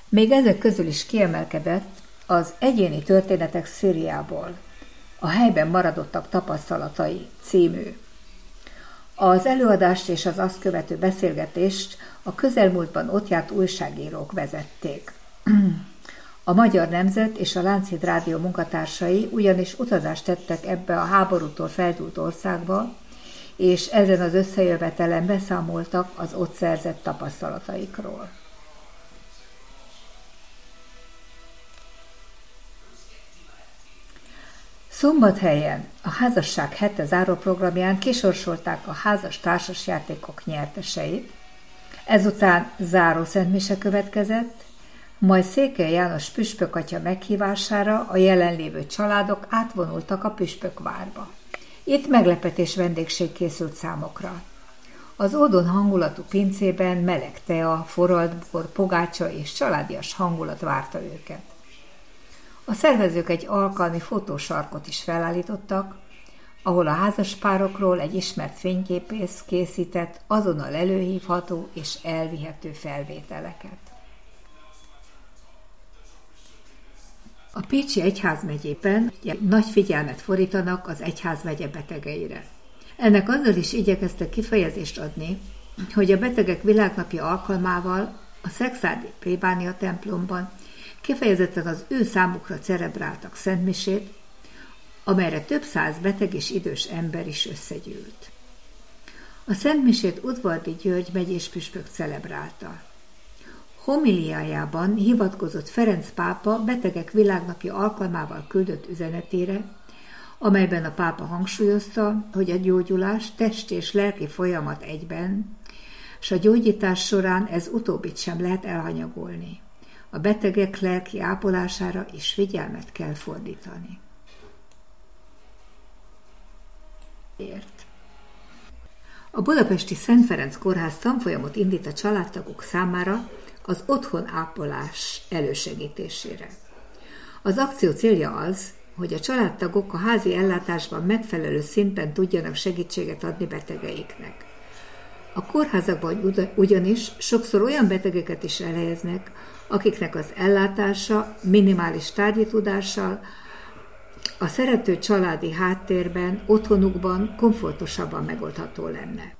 Még ezek közül is kiemelkedett az Egyéni történetek Szíriából, a helyben maradottak tapasztalatai című. Az előadást és az azt követő beszélgetést a közelmúltban ott járt újságírók vezették. A Magyar Nemzet és a Lánchíd Rádió munkatársai ugyanis utazást tettek ebbe a háborútól feldúlt országba, és ezen az összejövetelen beszámoltak az ott szerzett tapasztalataikról. Szombathelyen a Házasság hete záróprogramján kisorsolták a házas társasjátékok nyerteseit, ezután záró szentmise következett, majd Székely János püspökatya meghívására a jelenlévő családok átvonultak a püspökvárba. Itt meglepetés vendégség készült számokra. Az ódon hangulatú pincében meleg tea, forralt bor, pogácsa és családias hangulat várta őket. A szervezők egy alkalmi fotósarkot is felállítottak, ahol a házaspárokról egy ismert fényképész készített azonnal előhívható és elvihető felvételeket. A Pécsi egyházmegyében nagy figyelmet fordítanak az egyházmegye betegeire. Ennek azzal is igyekeztek kifejezést adni, hogy a betegek világnapja alkalmával a szekszárdi plébánia templomban kifejezetten az ő számukra celebráltak szentmisét, amelyre több száz beteg és idős ember is összegyűlt. A szentmisét Udvardi György megyés püspök celebrálta. Homiliájában hivatkozott Ferenc pápa betegek világnapja alkalmával küldött üzenetére, amelyben a pápa hangsúlyozta, hogy a gyógyulás test és lelki folyamat egyben, s a gyógyítás során ez utóbbit sem lehet elhanyagolni. A betegek lelki ápolására is figyelmet kell fordítani. A budapesti Szent Ferenc Kórház tanfolyamot indít a családtagok számára az otthonápolás elősegítésére. Az akció célja az, hogy a családtagok a házi ellátásban megfelelő szinten tudjanak segítséget adni betegeiknek. A kórházakban ugyanis sokszor olyan betegeket is elhelyeznek, akiknek az ellátása minimális tárgyi tudással, a szerető családi háttérben, otthonukban komfortosabban megoldható lenne.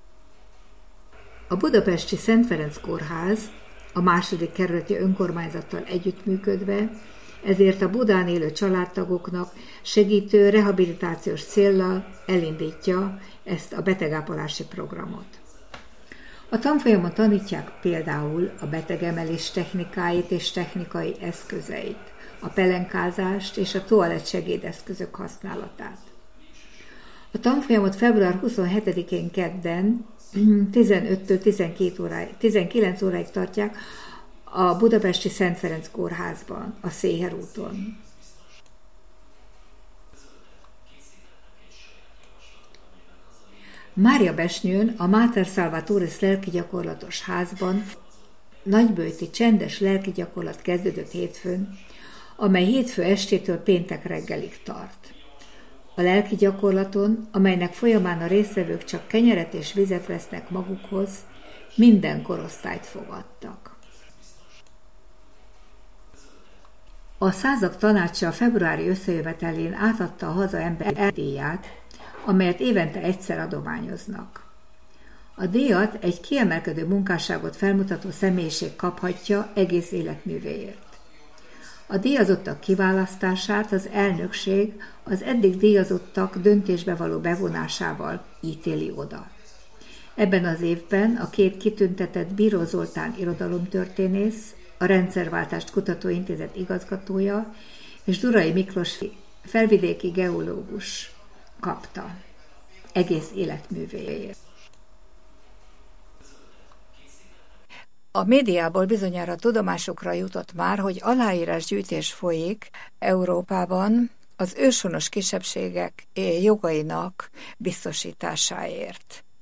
A budapesti Szent Ferenc Kórház a második kerületi önkormányzattal együttműködve, ezért a Budán élő családtagoknak segítő rehabilitációs céllal elindítja ezt a betegápolási programot. A tanfolyamon tanítják például a betegemelés technikáit és technikai eszközeit, a pelenkázást és a toalett segédeszközök használatát. A tanfolyamot február 27-én kedden 15-től 19 óráig tartják a budapesti Szent Ferenc Kórházban, a Széher úton. Máriabesnyőn a Mater Salvatoris lelkigyakorlatos házban nagybőti csendes lelkigyakorlat kezdődött hétfőn, amely hétfő estétől péntek reggelig tart. A lelki gyakorlaton, amelynek folyamán a résztvevők csak kenyeret és vizet vesznek magukhoz, minden korosztályt fogadtak. A Százak Tanácsa a februári összejövetelén átadta a haza ember díját, amelyet évente egyszer adományoznak. A díjat egy kiemelkedő munkásságot felmutató személyiség kaphatja egész életművéért. A díjazottak kiválasztását az elnökség az eddig díjazottak döntésbe való bevonásával ítéli oda. Ebben az évben a két kitüntetett Bíró Zoltán irodalomtörténész, a Rendszerváltást Kutatóintézet igazgatója és Durai Miklós felvidéki geológus kapta egész életművéért. A médiából bizonyára tudomásukra jutott már, hogy aláírásgyűjtés folyik Európában az őshonos kisebbségek jogainak biztosításáért.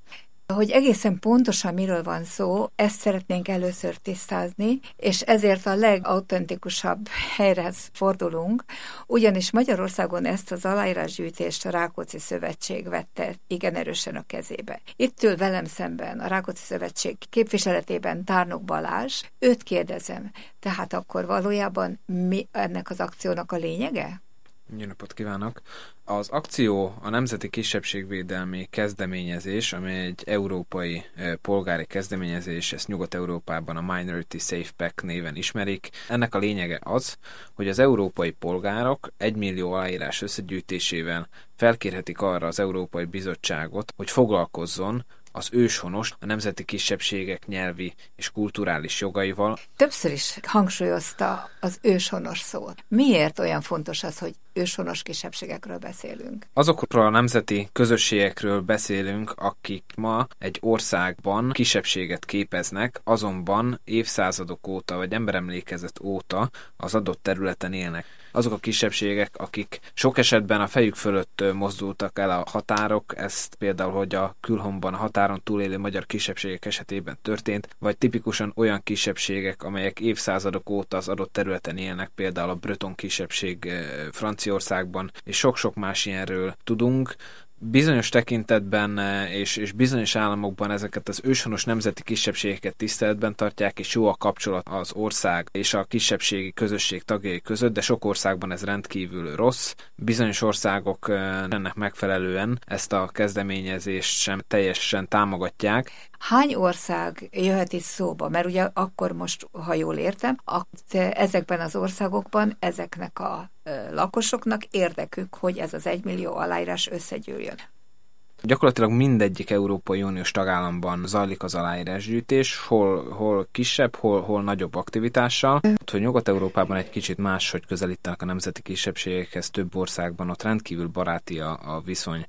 Hogy egészen pontosan miről van szó, ezt szeretnénk először tisztázni, és ezért a legautentikusabb helyre fordulunk, ugyanis Magyarországon ezt az aláírásgyűjtést a Rákóczi Szövetség vette igen erősen a kezébe. Itt ül velem szemben a Rákóczi Szövetség képviseletében Tárnok Balázs. Őt kérdezem, tehát akkor valójában mi ennek az akciónak a lényege? Jó napot kívánok! Az akció a Nemzeti Kisebbségvédelmi Kezdeményezés, amely egy európai polgári kezdeményezés, ezt Nyugat-Európában a Minority Safe Pack néven ismerik. Ennek a lényege az, hogy az európai polgárok 1 millió aláírás összegyűjtésével felkérhetik arra az Európai Bizottságot, hogy foglalkozzon az őshonos, a nemzeti kisebbségek nyelvi és kulturális jogaival. Többször is hangsúlyozta az őshonos szót. Miért olyan fontos az, hogy őshonos kisebbségekről beszélünk? Azokról a nemzeti közösségekről beszélünk, akik ma egy országban kisebbséget képeznek, azonban évszázadok óta, vagy emberemlékezet óta az adott területen élnek. Azok a kisebbségek, akik sok esetben a fejük fölött mozdultak el a határok, ezt például, hogy a külhomban a határon túlélő magyar kisebbségek esetében történt, vagy tipikusan olyan kisebbségek, amelyek évszázadok óta az adott területen élnek, például a breton kisebbség Franciaországban, és sok-sok más ilyenről tudunk. Bizonyos tekintetben és bizonyos államokban ezeket az őshonos nemzeti kisebbségeket tiszteletben tartják, és jó a kapcsolat az ország és a kisebbségi közösség tagjai között, de sok országban ez rendkívül rossz. Bizonyos országok ennek megfelelően ezt a kezdeményezést sem teljesen támogatják. Hány ország jöhet itt szóba? Mert ugye akkor most, ha jól értem, ezekben az országokban ezeknek a lakosoknak érdekük, hogy ez az 1 millió aláírás összegyűjjön. Gyakorlatilag mindegyik Európai Uniós tagállamban zajlik az aláírásgyűjtés, hol kisebb, hol nagyobb aktivitással. Hogy Nyugat-Európában egy kicsit máshogy közelítenek a nemzeti kisebbségekhez, több országban ott rendkívül baráti a viszony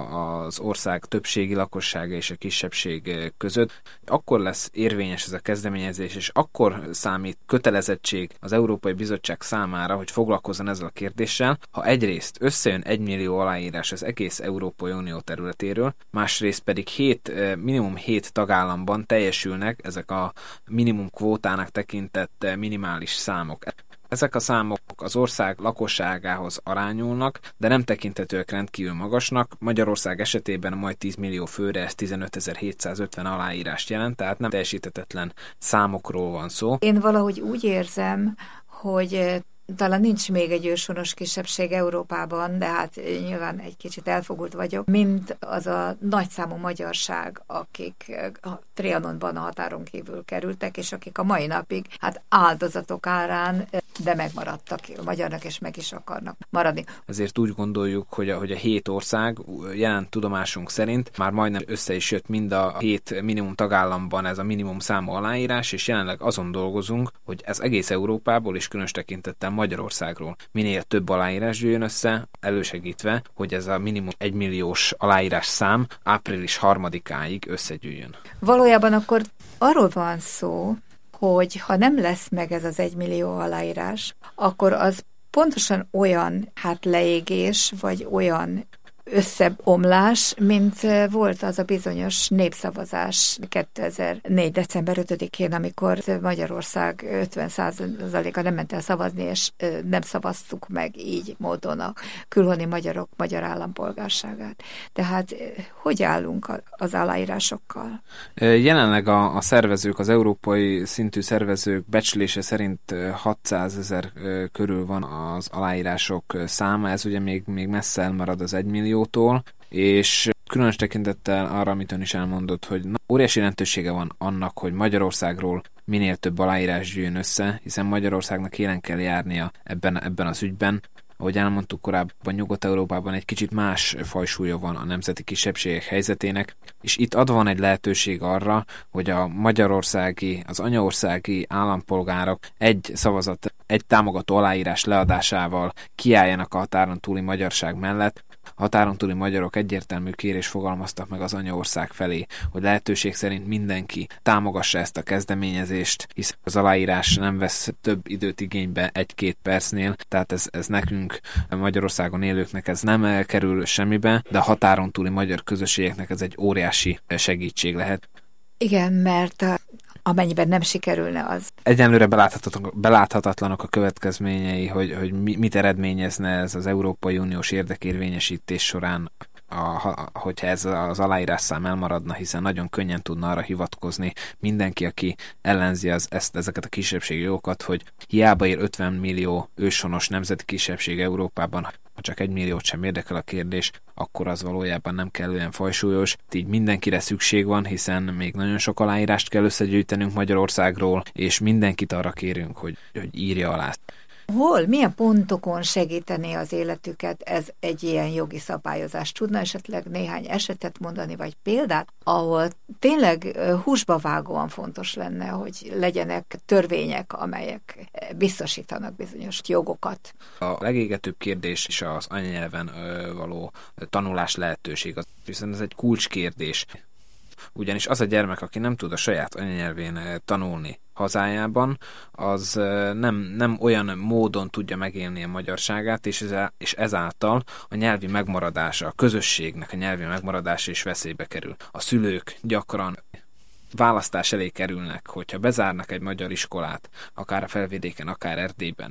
az ország többségi lakossága és a kisebbség között. Akkor lesz érvényes ez a kezdeményezés, és akkor számít kötelezettség az Európai Bizottság számára, hogy foglalkozzon ezzel a kérdéssel, ha egyrészt összejön 1 millió aláírás az egész Európai Unió területéről, másrészt pedig minimum 7 tagállamban teljesülnek ezek a minimum kvótának tekintett minimális számok. Ezek a számok az ország lakosságához arányulnak, de nem tekinthetőek rendkívül magasnak. Magyarország esetében a majd 10 millió főre ez 15.750 aláírást jelent, tehát nem teljesíthetetlen számokról van szó. Én valahogy úgy érzem, hogy talán nincs még egy őshonos kisebbség Európában, de hát nyilván egy kicsit elfogult vagyok, mint az a nagyszámú magyarság, akik a Trianonban a határon kívül kerültek, és akik a mai napig áldozatok árán, de megmaradtak magyarnak, és meg is akarnak maradni. Ezért úgy gondoljuk, hogy a 7 ország jelen tudomásunk szerint már majdnem össze is jött mind a 7 minimum tagállamban ez a minimum számú aláírás, és jelenleg azon dolgozunk, hogy ez egész Európából és különös tekintettel Magyarországról minél több aláírás jöjjön össze, elősegítve, hogy ez a minimum 1 milliós aláírás szám április 3-áig összegyűjjön. Valójában akkor arról van szó, hogy ha nem lesz meg ez az 1 millió aláírás, akkor az pontosan olyan leégés, vagy olyan összeomlás, mint volt az a bizonyos népszavazás 2004. december 5-én, amikor Magyarország 50%-a nem ment el szavazni, és nem szavaztuk meg így módon a külhoni magyarok magyar állampolgárságát. Tehát hogy állunk az aláírásokkal? Jelenleg a szervezők, az európai szintű szervezők becslése szerint 600 000 körül van az aláírások száma, ez ugye még messze elmarad az 1 milliótól, és különös tekintettel arra, amit ön is elmondott, hogy óriási jelentősége van annak, hogy Magyarországról minél több aláírás gyűjjön össze, hiszen Magyarországnak élen kell járnia ebben az ügyben. Ahogy elmondtuk korábban, Nyugat-Európában egy kicsit más fajsúlya van a nemzeti kisebbségek helyzetének, és itt adva van egy lehetőség arra, hogy a magyarországi, az anyaországi állampolgárok egy szavazat, egy támogató aláírás leadásával kiálljanak a határon túli magyarság mellett, Határon túli magyarok egyértelmű kérést fogalmaztak meg az anyaország felé, hogy lehetőség szerint mindenki támogassa ezt a kezdeményezést, hisz az aláírás nem vesz több időt igénybe 1-2 percnél, tehát ez nekünk, Magyarországon élőknek ez nem kerül semmibe, de a határon túli magyar közösségeknek ez egy óriási segítség lehet. Igen, mert amennyiben nem sikerülne az. Egyenlőre beláthatatlanok a következményei, hogy mit eredményezne ez az Európai Uniós érdekérvényesítés során, hogyha ez az aláírásszám elmaradna, hiszen nagyon könnyen tudna arra hivatkozni mindenki, aki ellenzi ezeket a kisebbségi jogokat, hogy hiába él 50 millió őshonos nemzeti kisebbség Európában, ha csak 1 milliót sem érdekel a kérdés, akkor az valójában nem kellően fajsúlyos. Így mindenkire szükség van, hiszen még nagyon sok aláírást kell összegyűjtenünk Magyarországról, és mindenkit arra kérünk, hogy írja alá. Hol, milyen pontokon segítené az életüket ez egy ilyen jogi szabályozás? Tudna esetleg néhány esetet mondani, vagy példát, ahol tényleg húsba vágóan fontos lenne, hogy legyenek törvények, amelyek biztosítanak bizonyos jogokat? A legégetőbb kérdés is az anyanyelven való tanulás lehetőség, hiszen ez egy kulcskérdés. Ugyanis az a gyermek, aki nem tud a saját anyanyelvén tanulni hazájában, az nem olyan módon tudja megélni a magyarságát, és ezáltal a nyelvi megmaradása, a közösségnek a nyelvi megmaradása is veszélybe kerül. A szülők gyakran választás elé kerülnek, hogyha bezárnak egy magyar iskolát, akár a Felvidéken, akár Erdélyben,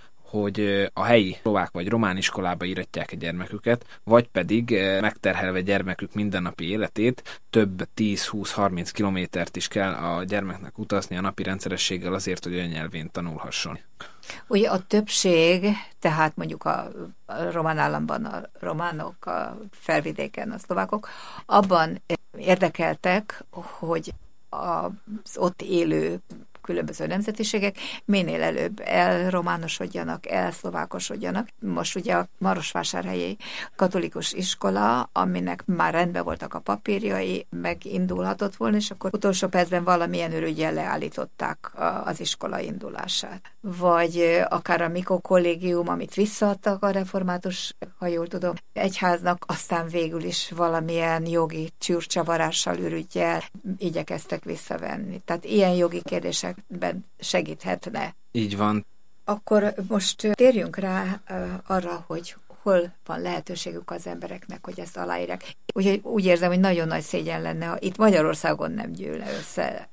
hogy a helyi szlovák vagy román iskolába íratják a gyermeküket, vagy pedig megterhelve gyermekük mindennapi életét, több 10-20-30 kilométert is kell a gyermeknek utazni a napi rendszerességgel azért, hogy olyan nyelvén tanulhasson. Ugye a többség, tehát mondjuk a román államban a románok, a Felvidéken a szlovákok, abban érdekeltek, hogy az ott élő különböző nemzetiségek minél előbb elrománosodjanak, elszlovákosodjanak. Most ugye a Marosvásárhelyi katolikus iskola, aminek már rendben voltak a papírjai, megindulhatott volna, és akkor utolsó percben valamilyen ürüggyel leállították az iskola indulását. Vagy akár a Mikó kollégium, amit visszaadtak a református, ha jól tudom, egyháznak, aztán végül is valamilyen jogi csűrcsavarással, ürüggyel igyekeztek visszavenni. Tehát ilyen jogi kérdésekben segíthetne. Így van. Akkor most térjünk rá arra, hogy hol van lehetőségük az embereknek, hogy ezt aláírják. Úgy érzem, hogy nagyon nagy szégyen lenne, ha itt Magyarországon nem gyűlne össze,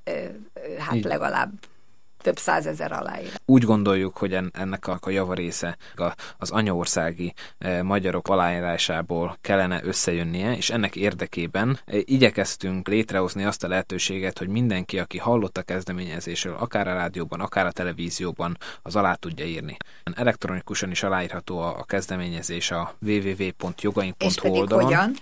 hát legalább több 100 000 aláírás. Úgy gondoljuk, hogy ennek a javarésze az anyaországi magyarok aláírásából kellene összejönnie, és ennek érdekében igyekeztünk létrehozni azt a lehetőséget, hogy mindenki, aki hallott a kezdeményezésről, akár a rádióban, akár a televízióban, az alá tudja írni. Elektronikusan is aláírható a kezdeményezés a www.jogaink.hu oldalon. Hogyan?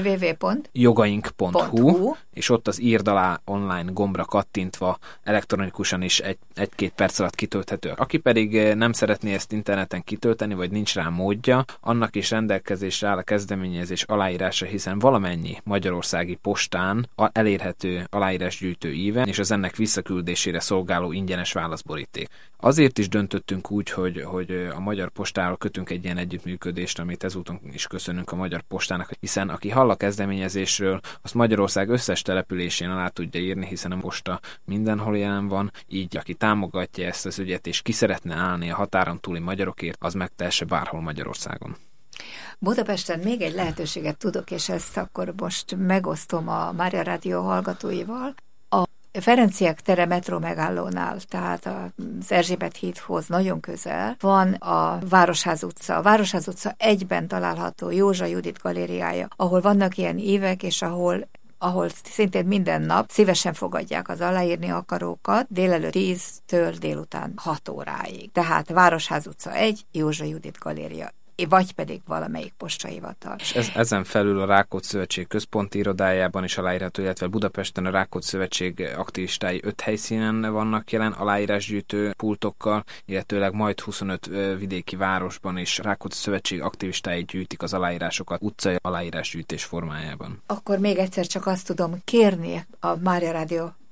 www.jogaink.hu, és ott az írd alá online gombra kattintva elektronikusan is 1-2 perc alatt kitölthető. Aki pedig nem szeretné ezt interneten kitölteni, vagy nincs rá módja, annak is rendelkezésre áll a kezdeményezés aláírása, hiszen valamennyi magyarországi postán elérhető aláírásgyűjtő íve, és az ennek visszaküldésére szolgáló ingyenes válaszboríték. Azért is döntöttünk úgy, hogy a Magyar Postáról kötünk egy ilyen együttműködést, amit ezúton is köszönünk a Magyar Postának, hiszen aki hall a kezdeményezésről, azt Magyarország összes településén alá tudja írni, hiszen a posta mindenhol jelen van, így aki támogatja ezt az ügyet, és ki szeretne állni a határon túli magyarokért, az megtehesse bárhol Magyarországon. Budapesten még egy lehetőséget tudok, és ezt akkor most megosztom a Mária Rádió hallgatóival. A Ferenciek tere metró megállónál, tehát az Erzsébet hídhoz nagyon közel van a Városház utca. A Városház utca 1-ben található Józsa Judit galériája, ahol vannak ilyen évek, és ahol szintén minden nap szívesen fogadják az aláírni akarókat délelőtt 10-től délután 6 óráig. Tehát Városház utca 1, Józsa Judit galéria, vagy pedig valamelyik postahivatal. És ezen felül a Rákóczi-szövetség központi irodájában is aláírható, illetve Budapesten a Rákóczi-szövetség aktivistái 5 helyszínen vannak jelen aláírásgyűjtő pultokkal, illetőleg majd 25 vidéki városban is Rákóczi-szövetség aktivistái gyűjtik az aláírásokat utcai aláírásgyűjtés formájában. Akkor még egyszer csak azt tudom kérni a Mária Rádió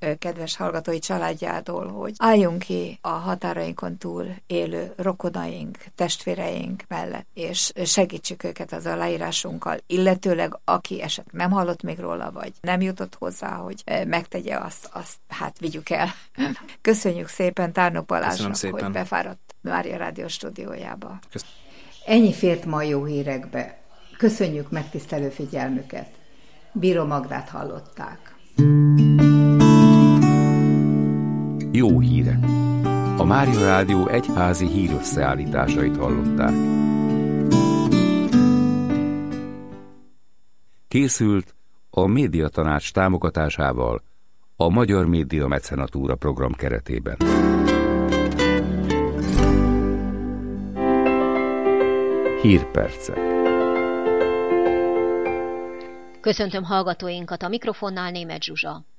kedves hallgatói családjától, hogy álljunk ki a határainkon túl élő rokonaink, testvéreink mellett, és segítsük őket az aláírásunkkal, illetőleg aki esetleg nem hallott még róla, vagy nem jutott hozzá, hogy megtegye azt hát vigyük el. Köszönjük szépen Tárnok Balázsnak, hogy befáradt Mária Rádió stúdiójába. Ennyi fért ma a jó hírekbe. Köszönjük megtisztelő figyelmüket. Bíró Magdát hallották. Jó hírek. A Mária Rádió egyházi hírösszeállításait hallották. Készült a Médiatanács támogatásával a Magyar Média Mecenatúra program keretében. Hírpercek. Köszöntöm hallgatóinkat, a mikrofonnál Németh Zsuzsa.